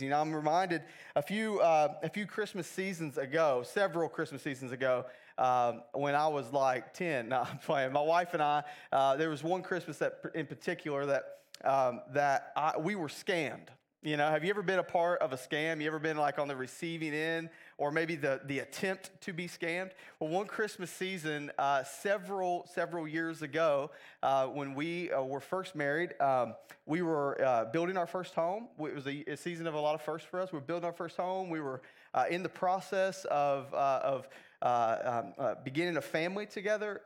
You know, I'm reminded a few Christmas seasons ago, several Christmas seasons ago, when I was like 10. No, I'm playing. My wife and I, there was one Christmas that, in particular, we were scammed. You know, have you ever been a part of a scam? You ever been like on the receiving end, or maybe the attempt to be scammed? Well, one Christmas season, several years ago, when we were first married, we were building our first home. It was a season of a lot of firsts for us. We were building our first home. We were in the process of beginning a family together.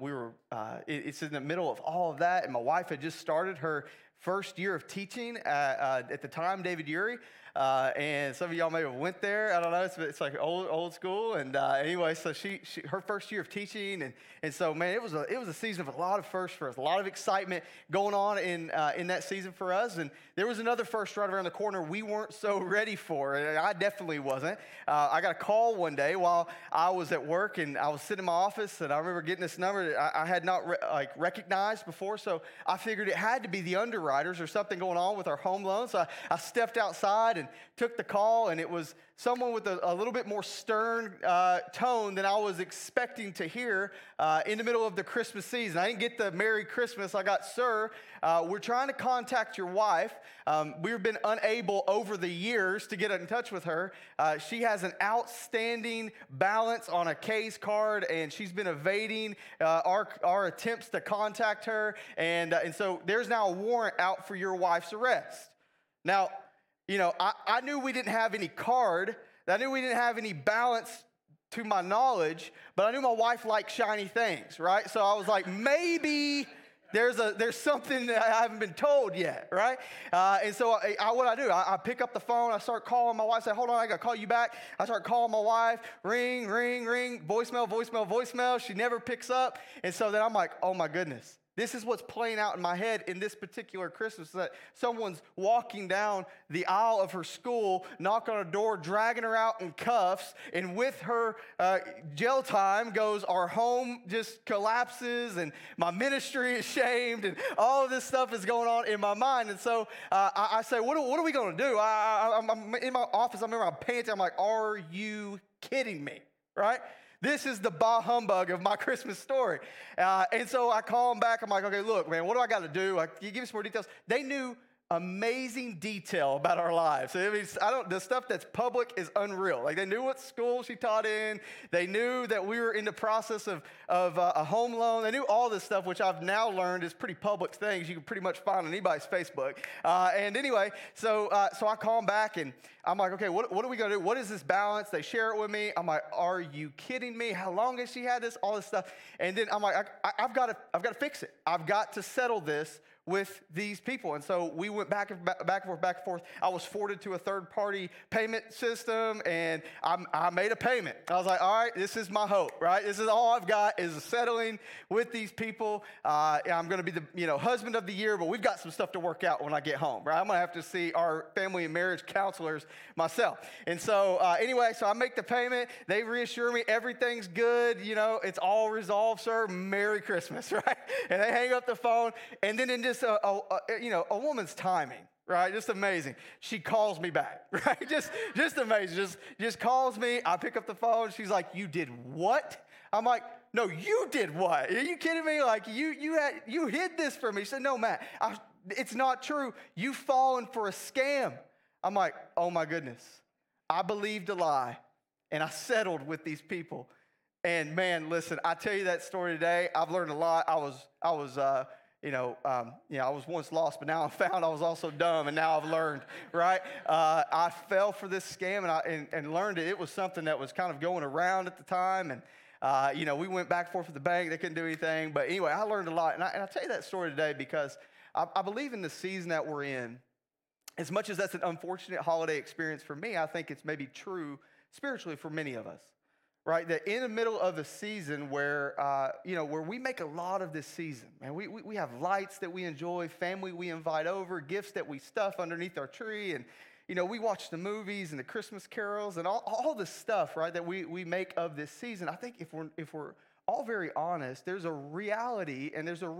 It's in the middle of all of that, and my wife had just started her first year of teaching at the time, David Urey. And some of y'all may have went there. I don't know. It's like old school. And anyway, so she her first year of teaching, and so man, it was a season of a lot of firsts for us, a lot of excitement going on in that season for us. And there was another first right around the corner we weren't so ready for. And I definitely wasn't. I got a call one day while I was at work, and I was sitting in my office, and I remember getting this number that I had not recognized before. So I figured it had to be the underwriters or something going on with our home loan. So I stepped outside and took the call, and it was someone with a little bit more stern tone than I was expecting to hear in the middle of the Christmas season. I didn't get the Merry Christmas. I got, "Sir, we're trying to contact your wife. We've been unable over the years to get in touch with her. She has an outstanding balance on a K's card, and she's been evading our attempts to contact her, and so there's now a warrant out for your wife's arrest." Now, you know, I knew we didn't have any card. I knew we didn't have any balance to my knowledge, but I knew my wife liked shiny things, right? So I was like, maybe there's something that I haven't been told yet, right? And so what I do, I pick up the phone, I start calling my wife, say, "Hold on, I got to call you back." I start calling my wife, ring, ring, ring, voicemail, voicemail, voicemail. She never picks up. And so then I'm like, oh my goodness. This is what's playing out in my head in this particular Christmas, that someone's walking down the aisle of her school, knock on a door, dragging her out in cuffs, and with her jail time goes, our home just collapses, and my ministry is shamed, and all of this stuff is going on in my mind. And so I say, what are we going to do? I'm in my office, I remember I'm panting, I'm like, are you kidding me, right? This is the bah humbug of my Christmas story. And so I call them back. I'm like, okay, look, man, what do I got to do? Can you give me some more details? They knew amazing detail about our lives. I mean, the stuff that's public is unreal. Like, they knew what school she taught in. They knew that we were in the process of a home loan. They knew all this stuff, which I've now learned is pretty public things. You can pretty much find on anybody's Facebook. And anyway, so I call them back, and I'm like, okay, what are we going to do? What is this balance? They share it with me. I'm like, are you kidding me? How long has she had this? All this stuff. And then I'm like, I've got to fix it. I've got to settle this with these people. And so we went back and forth. I was forwarded to a third-party payment system, and I made a payment. I was like, all right, this is my hope, right? This is all I've got is settling with these people. I'm going to be the husband of the year, but we've got some stuff to work out when I get home, right? I'm going to have to see our family and marriage counselors myself. And so anyway, so I make the payment. They reassure me everything's good. You know, it's all resolved, sir. Merry Christmas, right? And they hang up the phone, and then in just a woman's timing, right? Just amazing. She calls me back, right? Just amazing. Just calls me. I pick up the phone. She's like, "You did what?" I'm like, "No, you did what? Are you kidding me? Like, you hid this from me." She said, "No, Matt, it's not true. You've fallen for a scam." I'm like, oh my goodness. I believed a lie, and I settled with these people. And man, listen, I tell you that story today. I've learned a lot. I was once lost, but now I'm found. I was also dumb, and now I've learned, right? I fell for this scam, and learned it. It was something that was kind of going around at the time, and we went back and forth with the bank. They couldn't do anything. But anyway, I learned a lot, and I tell you that story today because I believe in the season that we're in. As much as that's an unfortunate holiday experience for me, I think it's maybe true spiritually for many of us. Right, that in the middle of a season where where we make a lot of this season, man, we have lights that we enjoy, family we invite over, gifts that we stuff underneath our tree, and we watch the movies and the Christmas carols and all this stuff, right, that we make of this season. I think if we're all very honest, there's a reality and there's a real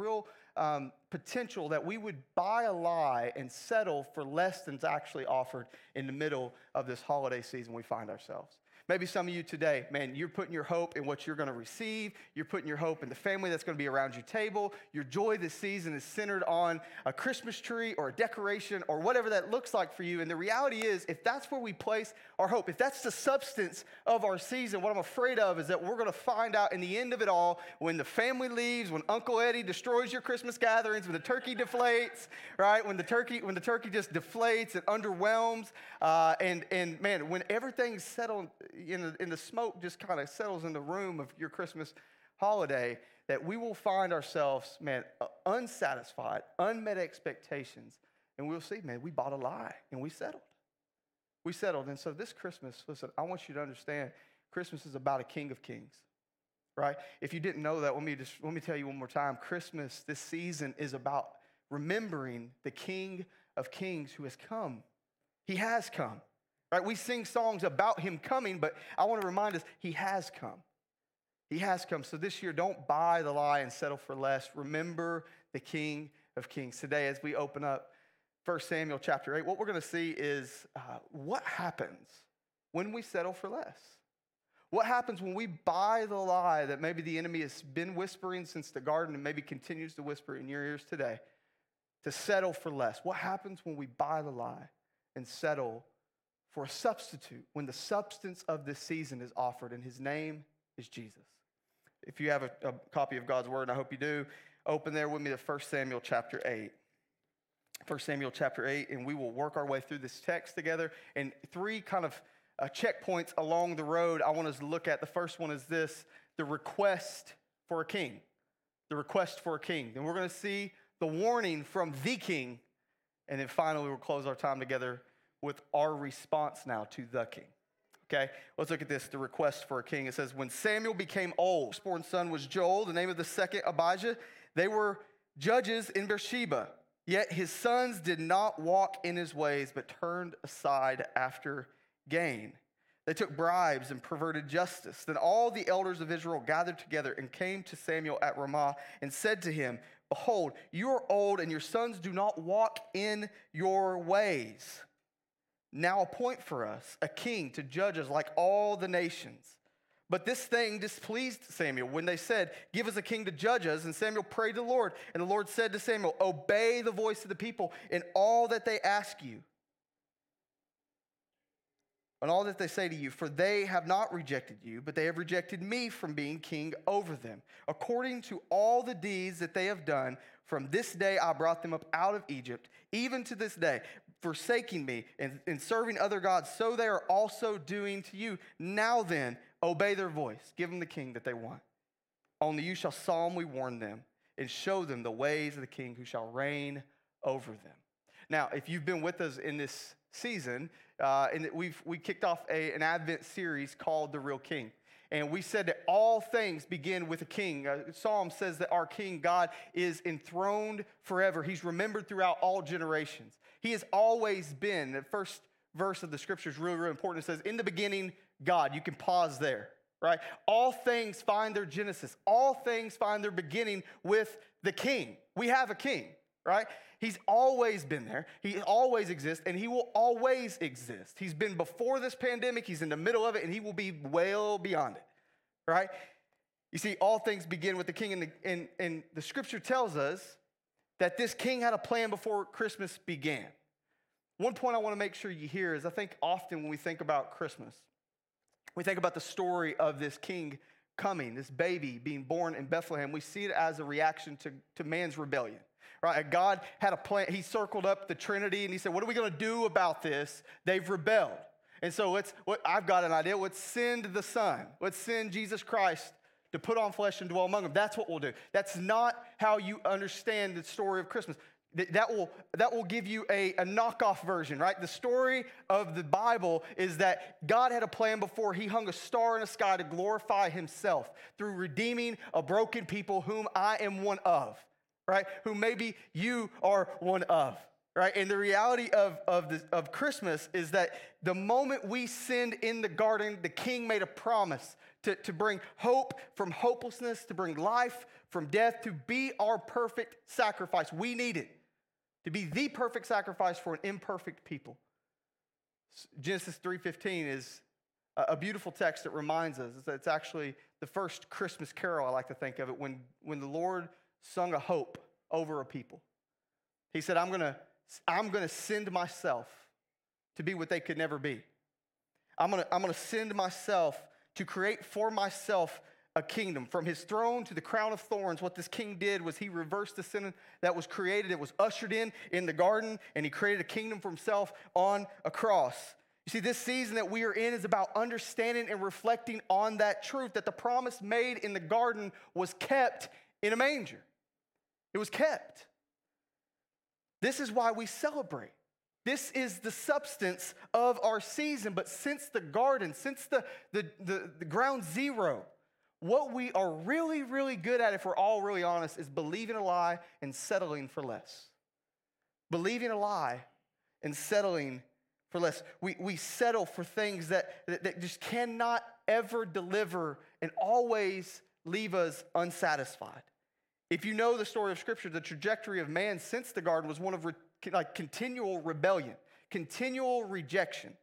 potential that we would buy a lie and settle for less than's actually offered in the middle of this holiday season we find ourselves. Maybe some of you today, man, you're putting your hope in what you're going to receive. You're putting your hope in the family that's going to be around your table. Your joy this season is centered on a Christmas tree or a decoration or whatever that looks like for you. And the reality is, if that's where we place our hope, if that's the substance of our season, what I'm afraid of is that we're going to find out in the end of it all, when the family leaves, when Uncle Eddie destroys your Christmas gatherings, when the turkey deflates, right? When the turkey just deflates and underwhelms, and man, when everything's settled, in the smoke just kind of settles in the room of your Christmas holiday, that we will find ourselves, man, unsatisfied, unmet expectations, and we'll see, man, we bought a lie and we settled. We settled. And so this Christmas, listen, I want you to understand, Christmas is about a King of Kings, right? If you didn't know that, let me tell you one more time. Christmas, this season, is about remembering the King of Kings who has come. He has come. Right? We sing songs about him coming, but I want to remind us, he has come. He has come. So this year, don't buy the lie and settle for less. Remember the King of Kings. Today, as we open up 1 Samuel chapter 8, what we're going to see is what happens when we settle for less. What happens when we buy the lie that maybe the enemy has been whispering since the garden and maybe continues to whisper in your ears today, to settle for less? What happens when we buy the lie and settle for a substitute when the substance of this season is offered, and his name is Jesus? If you have a copy of God's word, and I hope you do, open there with me to 1 Samuel chapter 8. 1 Samuel chapter 8, and we will work our way through this text together. And three kind of checkpoints along the road I want us to look at. The first one is this: the request for a king. The request for a king. Then we're going to see the warning from the king. And then finally, we'll close our time together with our response now to the king. Okay, let's look at this, the request for a king. It says, when Samuel became old, his firstborn son was Joel, the name of the second Abijah. They were judges in Beersheba. Yet his sons did not walk in his ways, but turned aside after gain. They took bribes and perverted justice. Then all the elders of Israel gathered together and came to Samuel at Ramah and said to him, behold, you are old and your sons do not walk in your ways. Now appoint for us a king to judge us like all the nations. But this thing displeased Samuel when they said, give us a king to judge us. And Samuel prayed to the Lord. And the Lord said to Samuel, obey the voice of the people in all that they ask you, and all that they say to you, for they have not rejected you, but they have rejected me from being king over them. According to all the deeds that they have done, from this day I brought them up out of Egypt, even to this day, forsaking me and serving other gods, so they are also doing to you. Now then, obey their voice. Give them the king that they want. Only you shall solemnly warn them and show them the ways of the king who shall reign over them. Now, if you've been with us in this season, and we kicked off an Advent series called The Real King. And we said that all things begin with a king. Psalm says that our king, God, is enthroned forever. He's remembered throughout all generations. He has always been. The first verse of the scripture is really, really important. It says, in the beginning, God. You can pause there, right? All things find their genesis. All things find their beginning with the king. We have a king, right? He's always been there. He always exists, and he will always exist. He's been before this pandemic. He's in the middle of it, and he will be well beyond it, right? You see, all things begin with the king, and the scripture tells us that this king had a plan before Christmas began. One point I want to make sure you hear is I think often when we think about Christmas, we think about the story of this king coming, this baby being born in Bethlehem. We see it as a reaction to man's rebellion. Right? God had a plan. He circled up the Trinity and he said, what are we going to do about this? They've rebelled. And so I've got an idea. Let's send the Son. Let's send Jesus Christ to put on flesh and dwell among them. That's what we'll do. That's not how you understand the story of Christmas. That will give you a knockoff version, right? The story of the Bible is that God had a plan before he hung a star in the sky to glorify himself through redeeming a broken people whom I am one of. Right? Who maybe you are one of. right? And the reality of Christmas is that the moment we sinned in the garden, the king made a promise to bring hope from hopelessness, to bring life from death, to be our perfect sacrifice. We need it to be the perfect sacrifice for an imperfect people. Genesis 3:15 is a beautiful text that reminds us that it's actually the first Christmas carol, I like to think of it, when the Lord sung a hope over a people. He said, I'm going to send myself to be what they could never be. I'm going to send myself to create for myself a kingdom. From his throne to the crown of thorns, what this king did was he reversed the sin that was created. It was ushered in the garden, and he created a kingdom for himself on a cross. You see, this season that we are in is about understanding and reflecting on that truth, that the promise made in the garden was kept in a manger. It was kept. This is why we celebrate. This is the substance of our season. But since the garden, since the ground zero, what we are really, really good at, if we're all really honest, is believing a lie and settling for less. Believing a lie and settling for less. We settle for things that just cannot ever deliver and always leave us unsatisfied. If you know the story of Scripture, the trajectory of man since the garden was one of continual rebellion, continual rejection.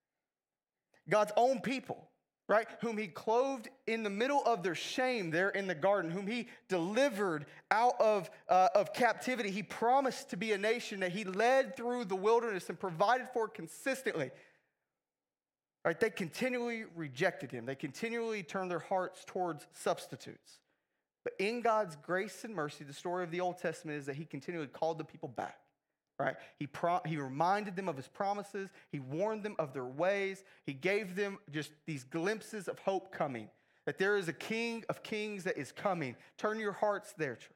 God's own people, right, whom he clothed in the middle of their shame there in the garden, whom he delivered out of captivity. He promised to be a nation that he led through the wilderness and provided for consistently. Right, they continually rejected him. They continually turned their hearts towards substitutes. But in God's grace and mercy, the story of the Old Testament is that he continually called the people back. Right? He reminded them of his promises. He warned them of their ways. He gave them just these glimpses of hope coming, that there is a King of Kings that is coming. Turn your hearts there, church.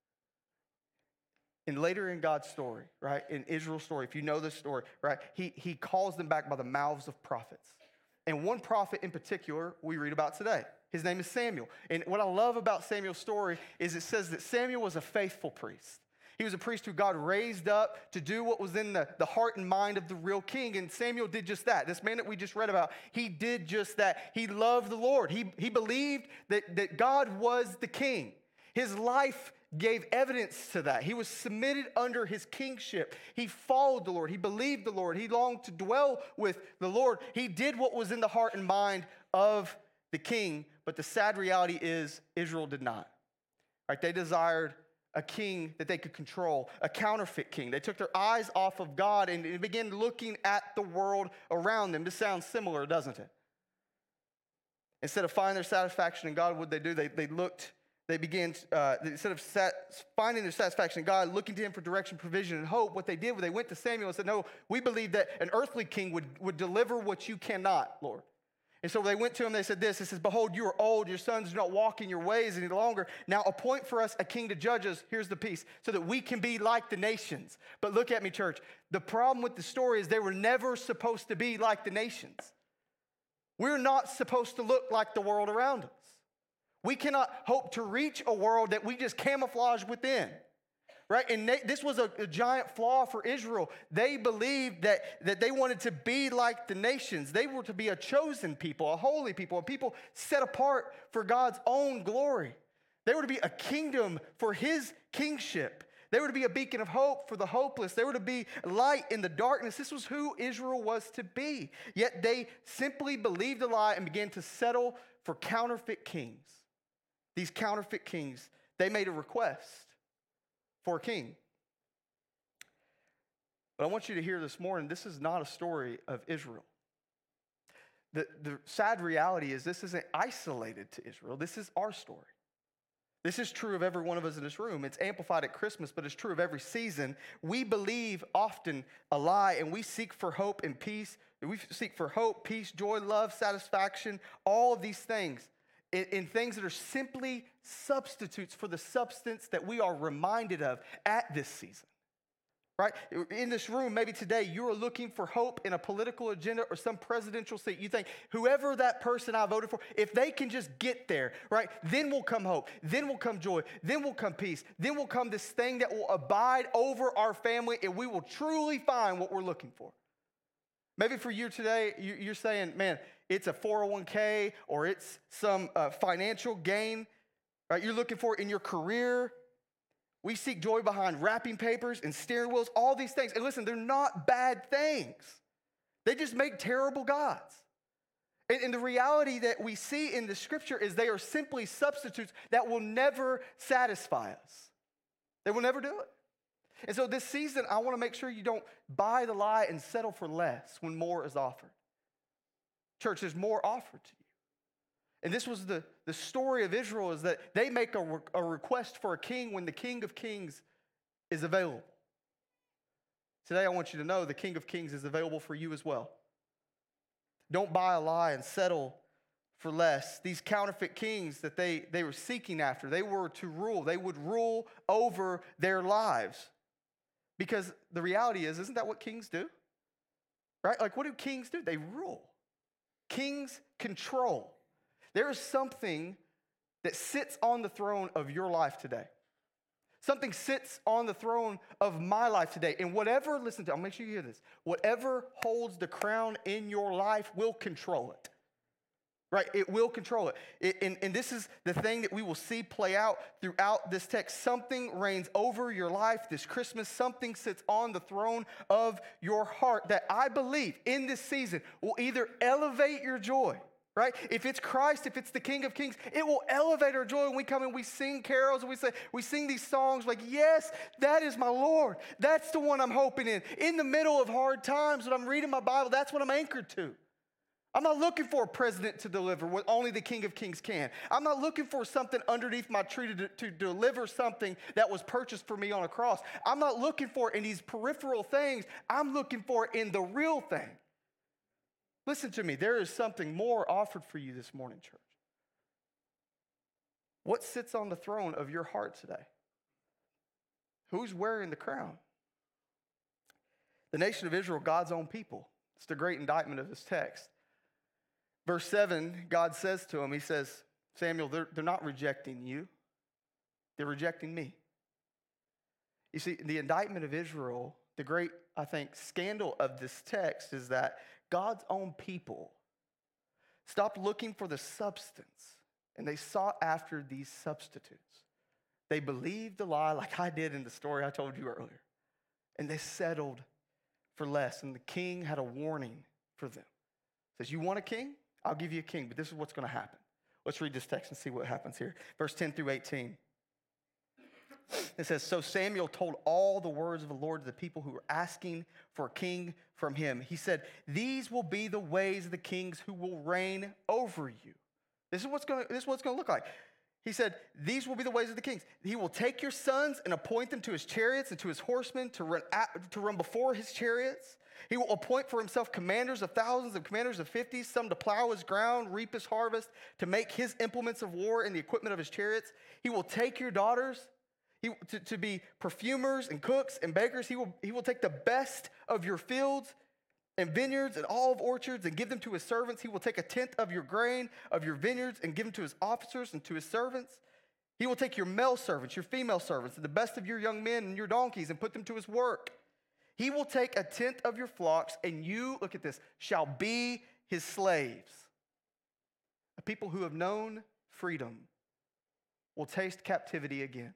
And later in God's story, right, in Israel's story, if you know this story, right, he calls them back by the mouths of prophets. And one prophet in particular we read about today. His name is Samuel. And what I love about Samuel's story is it says that Samuel was a faithful priest. He was a priest who God raised up to do what was in the heart and mind of the real king. And Samuel did just that. This man that we just read about, he did just that. He loved the Lord. He believed that God was the king. His life gave evidence to that. He was submitted under his kingship. He followed the Lord. He believed the Lord. He longed to dwell with the Lord. He did what was in the heart and mind of the king. But the sad reality is Israel did not. Right? They desired a king that they could control, a counterfeit king. They took their eyes off of God and began looking at the world around them. This sounds similar, doesn't it? Instead of finding their satisfaction in God, what did they do? They began, instead of finding their satisfaction in God, looking to him for direction, provision, and hope, what they did was they went to Samuel and said, no, we believe that an earthly king would deliver what you cannot, Lord. And so they went to him, they said this, it says, behold, you are old, your sons do not walk in your ways any longer. Now appoint for us a king to judge us, here's the piece, so that we can be like the nations. But look at me, church. The problem with the story is they were never supposed to be like the nations. We're not supposed to look like the world around us. We cannot hope to reach a world that we just camouflage within. Right? And this was a giant flaw for Israel. They believed that they wanted to be like the nations. They were to be a chosen people, a holy people, a people set apart for God's own glory. They were to be a kingdom for his kingship. They were to be a beacon of hope for the hopeless. They were to be light in the darkness. This was who Israel was to be. Yet they simply believed a lie and began to settle for counterfeit kings. These counterfeit kings, they made a request for a king. But I want you to hear this morning, this is not a story of Israel. The sad reality is this isn't isolated to Israel. This is our story. This is true of every one of us in this room. It's amplified at Christmas, but it's true of every season. We believe often a lie, and we seek for hope and peace. We seek for hope, peace, joy, love, satisfaction, all of these things. In things that are simply substitutes for the substance that we are reminded of at this season, right? In this room, maybe today, you are looking for hope in a political agenda or some presidential seat. You think, whoever that person I voted for, if they can just get there, right, then will come hope, then will come joy, then will come peace, then will come this thing that will abide over our family, and we will truly find what we're looking for. Maybe for you today, you're saying, man, it's a 401k or it's some financial gain, right? You're looking for it in your career. We seek joy behind wrapping papers and steering wheels, all these things. And listen, they're not bad things. They just make terrible gods. And the reality that we see in the scripture is they are simply substitutes that will never satisfy us. They will never do it. And so this season, I want to make sure you don't buy the lie and settle for less when more is offered. Church, there's more offered to you. And this was the story of Israel, is that they make a request for a king when the King of Kings is available. Today, I want you to know the King of Kings is available for you as well. Don't buy a lie and settle for less. These counterfeit kings that they were seeking after, they were to rule. They would rule over their lives. Because the reality is, isn't that what kings do? Right? Like, what do kings do? They rule. Kings control. There is something that sits on the throne of your life today. Something sits on the throne of my life today. And whatever, listen to, I'll make sure you hear this. Whatever holds the crown in your life will control it. Right? It will control it. And this is the thing that we will see play out throughout this text. Something reigns over your life this Christmas. Something sits on the throne of your heart that I believe in this season will either elevate your joy, right? If it's Christ, if it's the King of Kings, it will elevate our joy when we come and we sing carols and we sing these songs like, yes, that is my Lord. That's the one I'm hoping in. In the middle of hard times when I'm reading my Bible, that's what I'm anchored to. I'm not looking for a president to deliver what only the King of Kings can. I'm not looking for something underneath my tree to deliver something that was purchased for me on a cross. I'm not looking for it in these peripheral things. I'm looking for it in the real thing. Listen to me. There is something more offered for you this morning, church. What sits on the throne of your heart today? Who's wearing the crown? The nation of Israel, God's own people. It's the great indictment of this text. Verse 7, God says to him, he says, Samuel, they're not rejecting you. They're rejecting me. You see, the indictment of Israel, the great, I think, scandal of this text is that God's own people stopped looking for the substance, and they sought after these substitutes. They believed the lie like I did in the story I told you earlier, and they settled for less, and the king had a warning for them. He says, you want a king? I'll give you a king, but this is what's going to happen. Let's read this text and see what happens here. Verse 10 through 18. It says, so Samuel told all the words of the Lord to the people who were asking for a king from him. He said, these will be the ways of the kings who will reign over you. This is what it's going to look like. He said, these will be the ways of the kings. He will take your sons and appoint them to his chariots and to his horsemen to run before his chariots. He will appoint for himself commanders of thousands and commanders of 50s, some to plow his ground, reap his harvest, to make his implements of war and the equipment of his chariots. He will take your daughters to be perfumers and cooks and bakers. He will take the best of your fields and vineyards and olive orchards and give them to his servants. He will take a tenth of your grain, of your vineyards, and give them to his officers and to his servants. He will take your male servants, your female servants, and the best of your young men and your donkeys and put them to his work. He will take a tenth of your flocks, and you, look at this, shall be his slaves. A people who have known freedom will taste captivity again.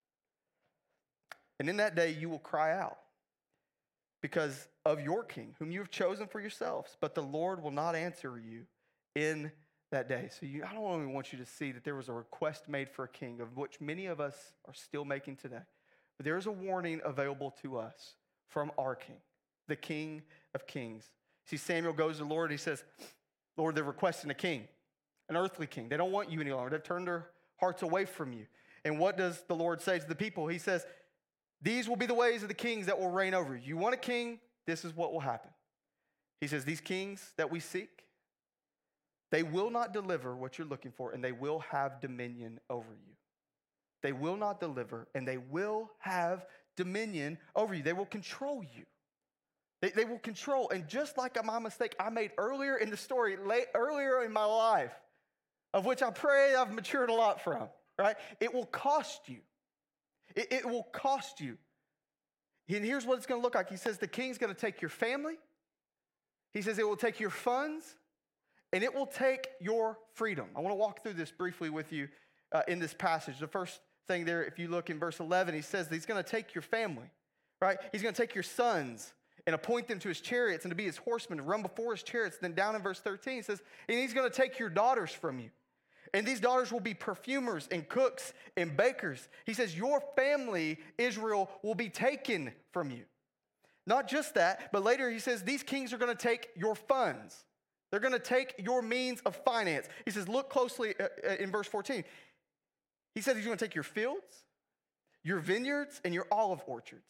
And in that day you will cry out because of your king, whom you have chosen for yourselves, but the Lord will not answer you in that day. So I don't only want you to see that there was a request made for a king, of which many of us are still making today, but there is a warning available to us from our king, the King of Kings. See, Samuel goes to the Lord and he says, Lord, they're requesting a king, an earthly king. They don't want you any longer. They've turned their hearts away from you. And what does the Lord say to the people? He says, these will be the ways of the kings that will reign over you. You want a king? This is what will happen. He says, these kings that we seek, they will not deliver what you're looking for, and they will have dominion over you. They will not deliver, and they will have dominion over you. They will control you. They will control. And just like my mistake I made earlier in the story, earlier in my life, of which I pray I've matured a lot from, right? It will cost you. It will cost you. And here's what it's going to look like. He says the king's going to take your family. He says it will take your funds, and it will take your freedom. I want to walk through this briefly with you in this passage. The first thing there, if you look in verse 11, he says that he's going to take your family, right? He's going to take your sons and appoint them to his chariots and to be his horsemen, to run before his chariots. Then down in verse 13, he says, and he's going to take your daughters from you. And these daughters will be perfumers and cooks and bakers. He says, your family, Israel, will be taken from you. Not just that, but later he says, these kings are going to take your funds. They're going to take your means of finance. He says, look closely in verse 14. He said he's going to take your fields, your vineyards, and your olive orchards.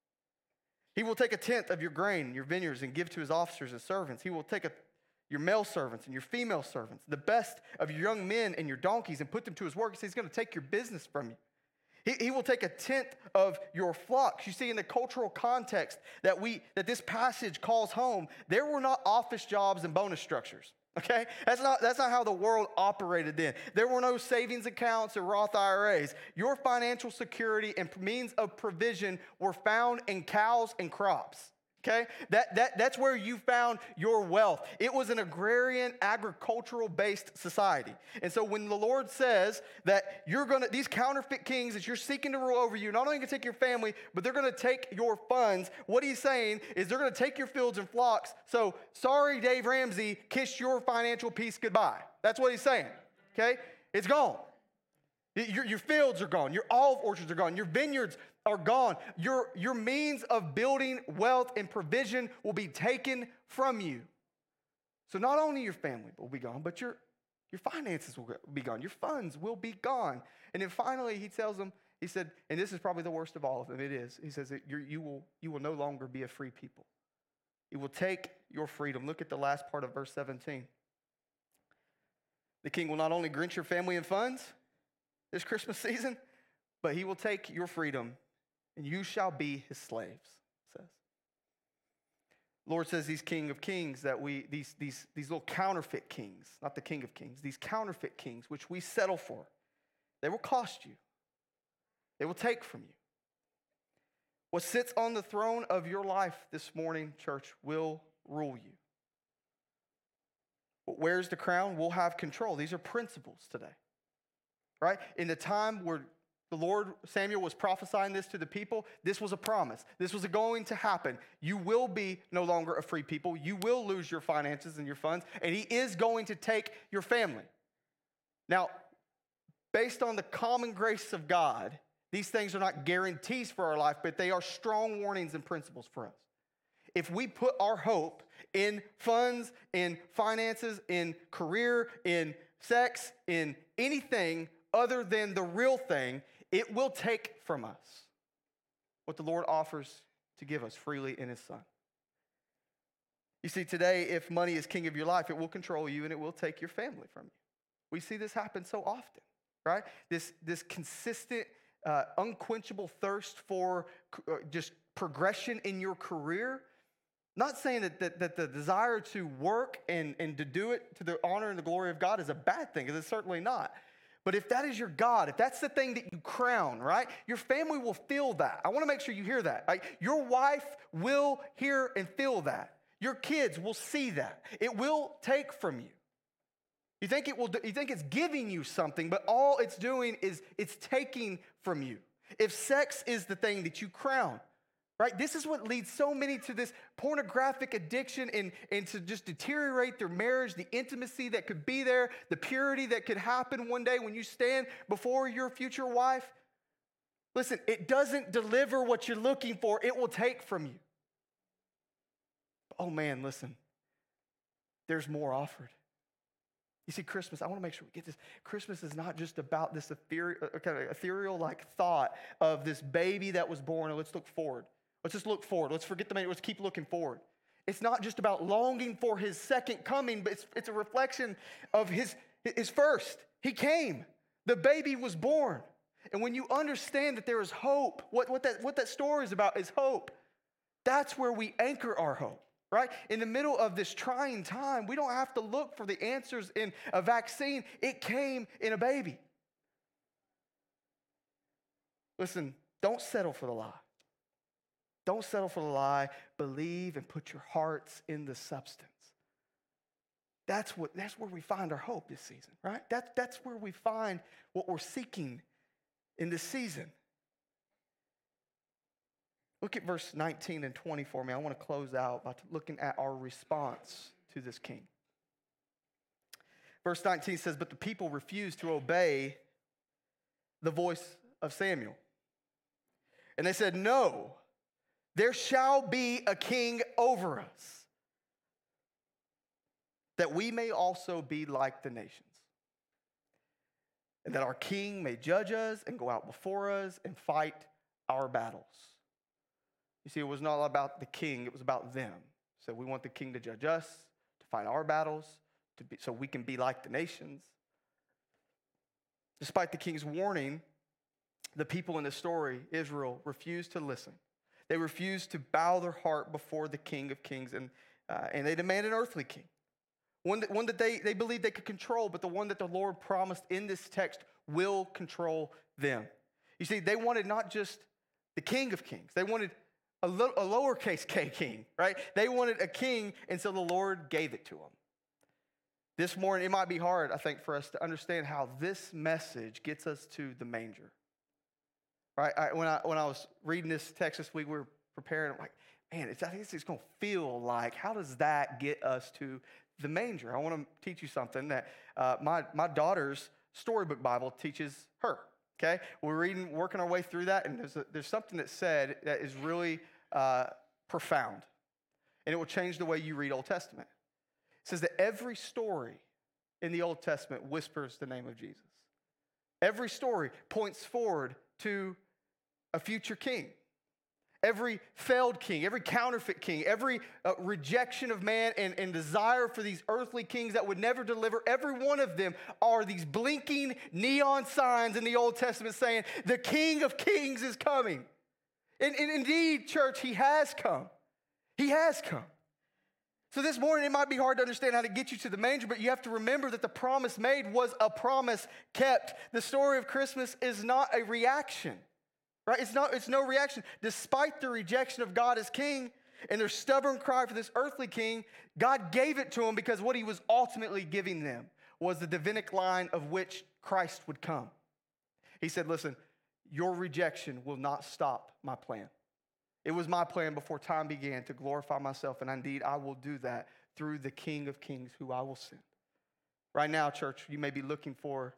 He will take a tenth of your grain and your vineyards and give to his officers and servants. He will take your male servants and your female servants, the best of your young men and your donkeys, and put them to his work. He says he's going to take your business from you. He will take a tenth of your flocks. You see, in the cultural context that this passage calls home, there were not office jobs and bonus structures. Okay? That's not how the world operated then. There were no savings accounts or Roth IRAs. Your financial security and means of provision were found in cows and crops. Okay? That's where you found your wealth. It was an agrarian, agricultural-based society. And so when the Lord says that these counterfeit kings that you're seeking to rule over you, not only going to take your family, but they're going to take your funds, what he's saying is they're going to take your fields and flocks. So sorry, Dave Ramsey, kiss your financial peace goodbye. That's what he's saying. Okay? It's gone. Your fields are gone. Your olive orchards are gone. Your vineyards are gone. Your means of building wealth and provision will be taken from you. So not only your family will be gone, but your finances will be gone. Your funds will be gone. And then finally, he tells them, he said, and this is probably the worst of all of them, it is. He says that you will no longer be a free people. He will take your freedom. Look at the last part of verse 17. The king will not only drench your family in funds this Christmas season, but he will take your freedom, and you shall be his slaves, it says. Lord says he's King of Kings, that these little counterfeit kings, not the King of Kings, these counterfeit kings, which we settle for, they will cost you. They will take from you. What sits on the throne of your life this morning, church, will rule you. What wears the crown will have control. These are principles today. Right? In the time where the Lord, Samuel was prophesying this to the people, this was a promise. This was going to happen. You will be no longer a free people. You will lose your finances and your funds, and he is going to take your family. Now, based on the common grace of God, these things are not guarantees for our life, but they are strong warnings and principles for us. If we put our hope in funds, in finances, in career, in sex, in anything other than the real thing, it will take from us what the Lord offers to give us freely in his Son. You see, today, if money is king of your life, it will control you and it will take your family from you. We see this happen so often, right? This consistent, unquenchable thirst for just progression in your career. Not saying that the desire to work and to do it to the honor and the glory of God is a bad thing, because it's certainly not. But if that is your God, if that's the thing that you crown, right, your family will feel that. I want to make sure you hear that. Like, your wife will hear and feel that. Your kids will see that. It will take from you. You think it's giving you something, but all it's doing is it's taking from you. If sex is the thing that you crown, right? This is what leads so many to this pornographic addiction and to just deteriorate their marriage, the intimacy that could be there, the purity that could happen one day when you stand before your future wife. Listen, it doesn't deliver what you're looking for. It will take from you. Oh man, listen, there's more offered. You see, Christmas, I want to make sure we get this. Christmas is not just about this ethereal like thought of this baby that was born, and let's look forward. Let's just look forward. Let's forget the man. Let's keep looking forward. It's not just about longing for his second coming, but it's a reflection of his first. He came. The baby was born. And when you understand that there is hope, what that story is about is hope. That's where we anchor our hope, right? In the middle of this trying time, we don't have to look for the answers in a vaccine. It came in a baby. Listen, don't settle for the lie. Don't settle for the lie. Believe and put your hearts in the substance. That's where we find our hope this season, right? That's where we find what we're seeking in this season. Look at verse 19 and 20 for me. I want to close out by looking at our response to this king. Verse 19 says, "But the people refused to obey the voice of Samuel. And they said, 'No, there shall be a king over us, that we may also be like the nations, and that our king may judge us and go out before us and fight our battles.'" You see, it was not about the king, it was about them. So we want the king to judge us, to fight our battles, so we can be like the nations. Despite the king's warning, the people in the story, Israel, refused to listen. They refused to bow their heart before the King of Kings, and they demanded an earthly king. One that they believed they could control, but the one that the Lord promised in this text will control them. You see, they wanted not just the King of Kings. They wanted a lowercase k king, right? They wanted a king, and so the Lord gave it to them. This morning, it might be hard, I think, for us to understand how this message gets us to the manger. Right? When I was reading this text this week, we were preparing. I'm like, man, I think it's going to feel like, how does that get us to the manger? I want to teach you something that my daughter's storybook Bible teaches her. Okay, we're working our way through that, and there's something that's said that is really profound, and it will change the way you read Old Testament. It says that every story in the Old Testament whispers the name of Jesus. Every story points forward to a future king. Every failed king, every counterfeit king, every rejection of man and desire for these earthly kings that would never deliver, every one of them are these blinking neon signs in the Old Testament saying, the King of Kings is coming. And indeed, church, he has come. He has come. So this morning, it might be hard to understand how to get you to the manger, but you have to remember that the promise made was a promise kept. The story of Christmas is not a reaction, right? It's no reaction. Despite the rejection of God as king and their stubborn cry for this earthly king, God gave it to them because what he was ultimately giving them was the Davidic line of which Christ would come. He said, listen, your rejection will not stop my plan. It was my plan before time began to glorify myself, and indeed I will do that through the King of Kings who I will send. Right now, church, you may be looking for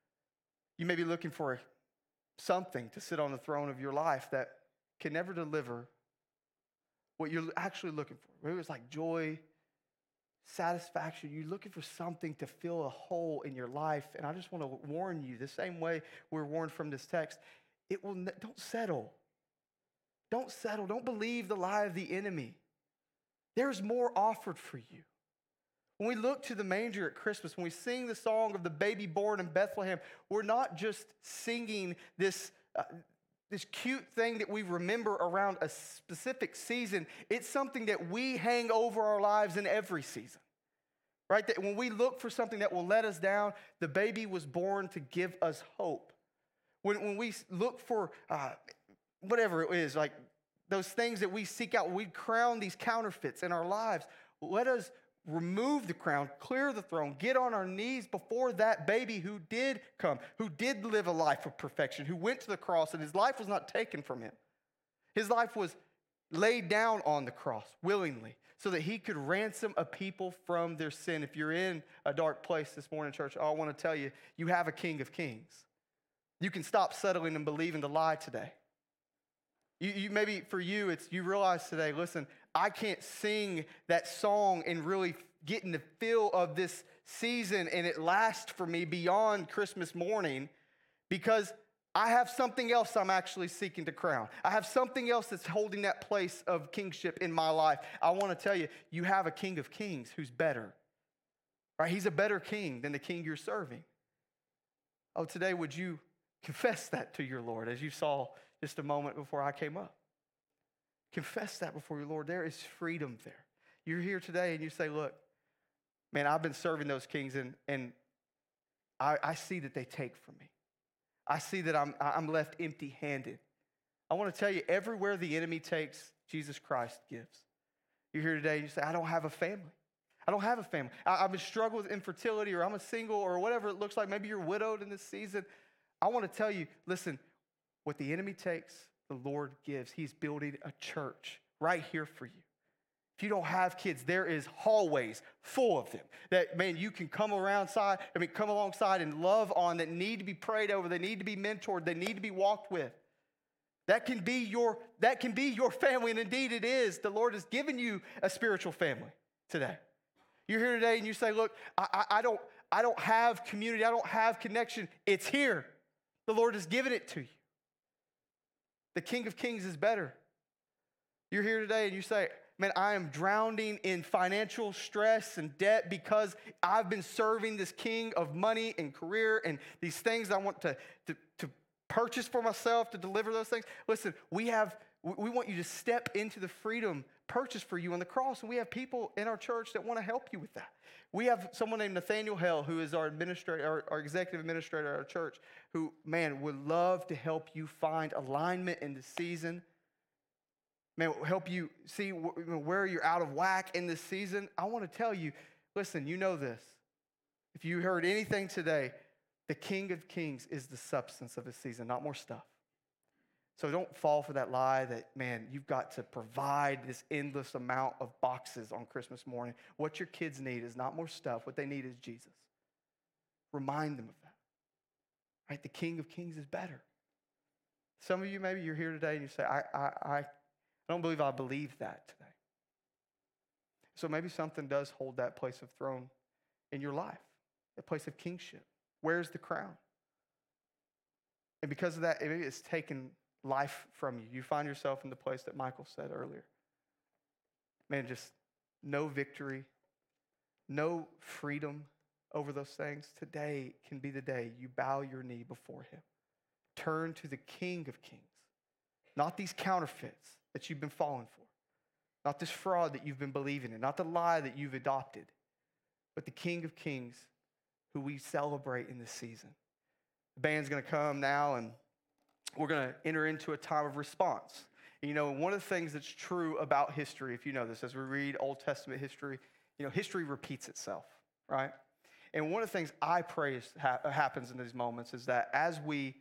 something to sit on the throne of your life that can never deliver what you're actually looking for. Maybe it's like joy, satisfaction. You're looking for something to fill a hole in your life, and I just want to warn you, the same way we're warned from this text, don't settle. Don't settle. Don't believe the lie of the enemy. There's more offered for you. When we look to the manger at Christmas, when we sing the song of the baby born in Bethlehem, we're not just singing this cute thing that we remember around a specific season. It's something that we hang over our lives in every season, right? That when we look for something that will let us down, the baby was born to give us hope. When we look for whatever it is, like those things that we seek out, we crown these counterfeits in our lives. Let us remove the crown, clear the throne, get on our knees before that baby who did come, who did live a life of perfection, who went to the cross, and his life was not taken from him. His life was laid down on the cross willingly so that he could ransom a people from their sin. If you're in a dark place this morning, church, I want to tell you, you have a King of Kings. You can stop settling and believing the lie today. You maybe for you, you realize today, listen, I can't sing that song and really get in the feel of this season and it lasts for me beyond Christmas morning because I have something else I'm actually seeking to crown. I have something else that's holding that place of kingship in my life. I want to tell you, you have a King of Kings who's better, right? He's a better king than the king you're serving. Oh, today, would you Confess that to your Lord, as you saw just a moment before I came up. Confess that before your Lord. There is freedom there. You're here today and you say, look, man, I've been serving those kings and I see that they take from me. I see that I'm left empty-handed. I want to tell you, everywhere the enemy takes, Jesus Christ gives. You're here today and you say, I don't have a family. I don't have a family. I've been struggling with infertility, or I'm a single, or whatever it looks like. Maybe you're widowed in this season. I want to tell you, listen, what the enemy takes, the Lord gives. He's building a church right here for you. If you don't have kids, there is hallways full of them that, man, you can come alongside and love on, that need to be prayed over, they need to be mentored, they need to be walked with. That can be your family, and indeed it is. The Lord has given you a spiritual family today. You're here today and you say, look, I don't have community, I don't have connection. It's here. The Lord has given it to you. The King of Kings is better. You're here today and you say, man, I am drowning in financial stress and debt because I've been serving this king of money and career and these things I want to purchase for myself, to deliver those things. Listen, we want you to step into the freedom purchased for you on the cross, and we have people in our church that want to help you with that. We have someone named Nathaniel Hell, who is our administrator, our executive administrator at our church, who, man, would love to help you find alignment in the season. Man, help you see where you're out of whack in this season. I want to tell you, listen, you know this. If you heard anything today, the King of Kings is the substance of this season, not more stuff. So don't fall for that lie that, man, you've got to provide this endless amount of boxes on Christmas morning. What your kids need is not more stuff. What they need is Jesus. Remind them of that. Right? The King of Kings is better. Some of you, maybe you're here today and you say, I don't believe I believe that today. So maybe something does hold that place of throne in your life, that place of kingship. Where's the crown? And because of that, maybe it's taken life from you. You find yourself in the place that Michael said earlier. Man, just no victory, no freedom over those things. Today can be the day you bow your knee before him. Turn to the King of Kings, not these counterfeits that you've been falling for, not this fraud that you've been believing in, not the lie that you've adopted, but the King of Kings who we celebrate in this season. The band's going to come now, and we're going to enter into a time of response. And, one of the things that's true about history, if you know this, as we read Old Testament history, history repeats itself, right? And one of the things I pray happens in these moments is that as we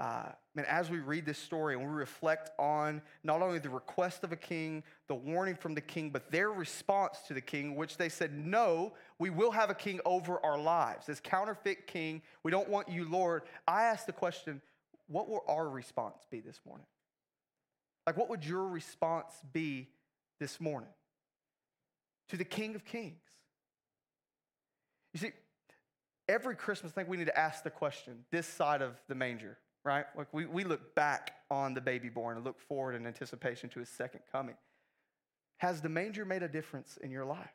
read this story and we reflect on not only the request of a king, the warning from the king, but their response to the king, which they said, no, we will have a king over our lives. This counterfeit king, we don't want you, Lord. I ask the question, what will our response be this morning? Like, what would your response be this morning to the King of Kings? You see, every Christmas, I think we need to ask the question, this side of the manger, right? Like we look back on the baby born and look forward in anticipation to his second coming. Has the manger made a difference in your life?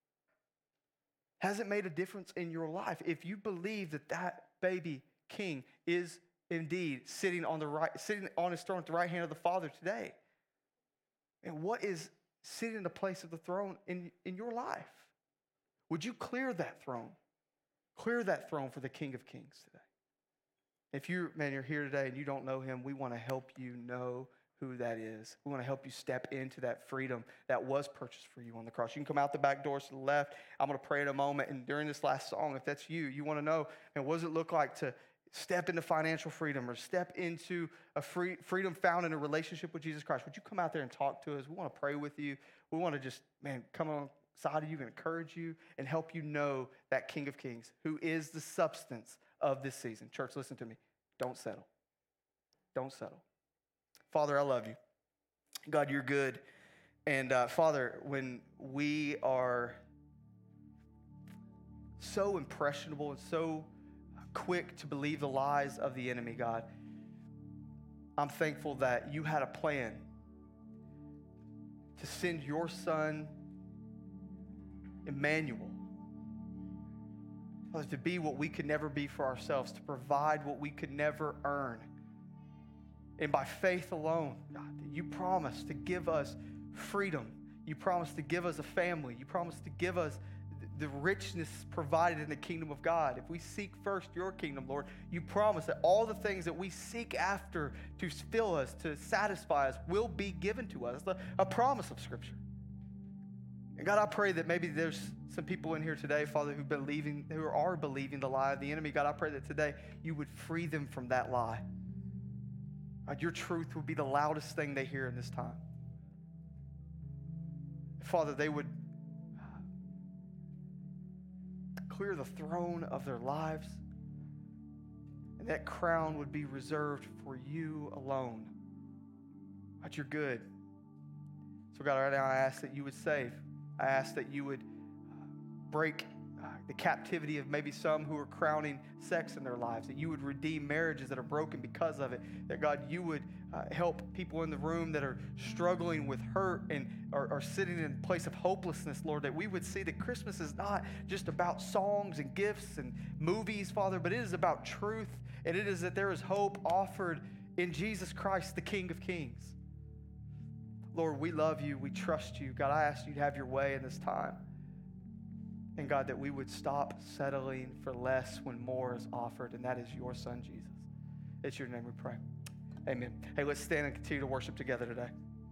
Has it made a difference in your life? If you believe that baby king is indeed sitting on his throne at the right hand of the Father today, and what is sitting in the place of the throne in your life? Would you clear that throne? Clear that throne for the King of Kings today. If you're here today and you don't know him, we want to help you know who that is. We want to help you step into that freedom that was purchased for you on the cross. You can come out the back doors to the left. I'm going to pray in a moment. And during this last song, if that's you want to know, and what does it look like to step into financial freedom or step into a freedom found in a relationship with Jesus Christ? Would you come out there and talk to us? We want to pray with you. We want to just, come alongside of you and encourage you and help you know that King of Kings, who is the substance of this season. Church, listen to me. Don't settle. Don't settle. Father, I love you. God, you're good. And Father, when we are so impressionable and so quick to believe the lies of the enemy, God, I'm thankful that you had a plan to send your son, Emmanuel. Father, to be what we could never be for ourselves, to provide what we could never earn. And by faith alone, God, that you promise to give us freedom. You promise to give us a family. You promise to give us the richness provided in the kingdom of God. If we seek first your kingdom, Lord, you promise that all the things that we seek after to fill us, to satisfy us, will be given to us. It's a promise of Scripture. And God, I pray that maybe there's some people in here today, Father, who are believing the lie of the enemy. God, I pray that today you would free them from that lie. God, your truth would be the loudest thing they hear in this time. Father, they would clear the throne of their lives, and that crown would be reserved for you alone. God, you're good. So God, right now I ask that you would save. I ask that you would break the captivity of maybe some who are crowning sex in their lives, that you would redeem marriages that are broken because of it, that God, you would help people in the room that are struggling with hurt and are sitting in a place of hopelessness, Lord, that we would see that Christmas is not just about songs and gifts and movies, Father, but it is about truth, and it is that there is hope offered in Jesus Christ, the King of Kings. Lord, we love you. We trust you. God, I ask you to have your way in this time. And God, that we would stop settling for less when more is offered, and that is your Son, Jesus. It's your name we pray. Amen. Hey, let's stand and continue to worship together today.